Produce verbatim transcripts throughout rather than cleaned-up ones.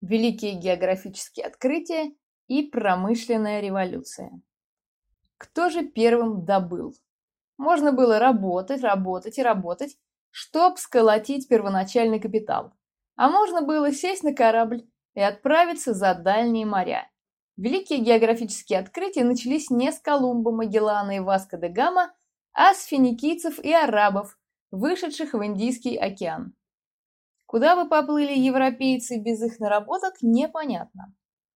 Великие географические открытия и промышленная революция. Кто же первым добыл? Можно было работать, работать и работать, чтоб сколотить первоначальный капитал. А можно было сесть на корабль и отправиться за дальние моря. Великие географические открытия начались не с Колумба, Магеллана и Васко де Гама, а с финикийцев и арабов, вышедших в Индийский океан. Куда бы поплыли европейцы без их наработок, непонятно.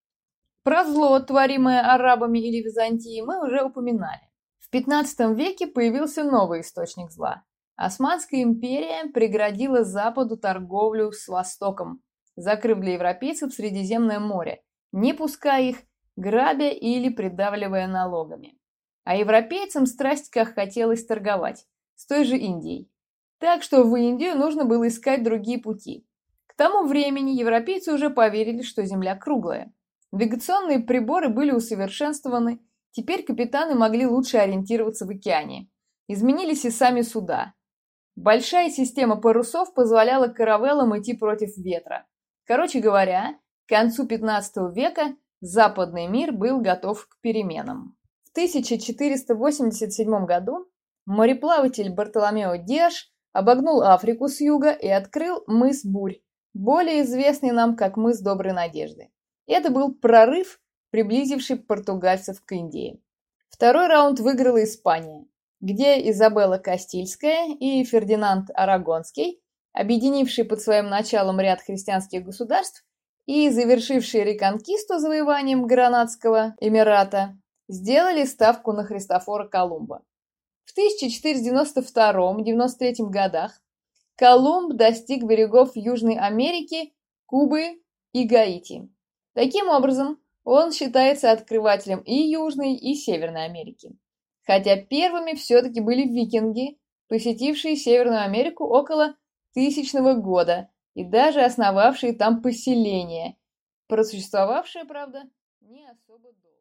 Про зло, творимое арабами или Византией, мы уже упоминали. В пятнадцатом веке появился новый источник зла. Османская империя преградила Западу торговлю с Востоком, закрыв для европейцев Средиземное море, не пуская их, грабя или придавливая налогами. А европейцам страсть как хотелось торговать, с той же Индией. Так что в Индию нужно было искать другие пути. К тому времени европейцы уже поверили, что Земля круглая. Навигационные приборы были усовершенствованы, теперь капитаны могли лучше ориентироваться в океане. Изменились и сами суда. Большая система парусов позволяла каравеллам идти против ветра. Короче говоря, к концу пятнадцатого века западный мир был готов к переменам. В тысяча четыреста восемьдесят седьмом году мореплаватель Бартоломео Диаш обогнул Африку с юга и открыл мыс Бурь, более известный нам как мыс Доброй Надежды. Это был прорыв, приблизивший португальцев к Индии. Второй раунд выиграла Испания, где Изабелла Кастильская и Фердинанд Арагонский, объединившие под своим началом ряд христианских государств и завершившие реконкисту завоеванием Гранадского Эмирата, сделали ставку на Христофора Колумба. В тысяча четыреста девяносто втором — девяносто третьем годах Колумб достиг берегов Южной Америки, Кубы и Гаити. Таким образом, он считается открывателем и Южной, и Северной Америки. Хотя первыми все-таки были викинги, посетившие Северную Америку около тысячного года и даже основавшие там поселение, просуществовавшее, правда, не особо долго.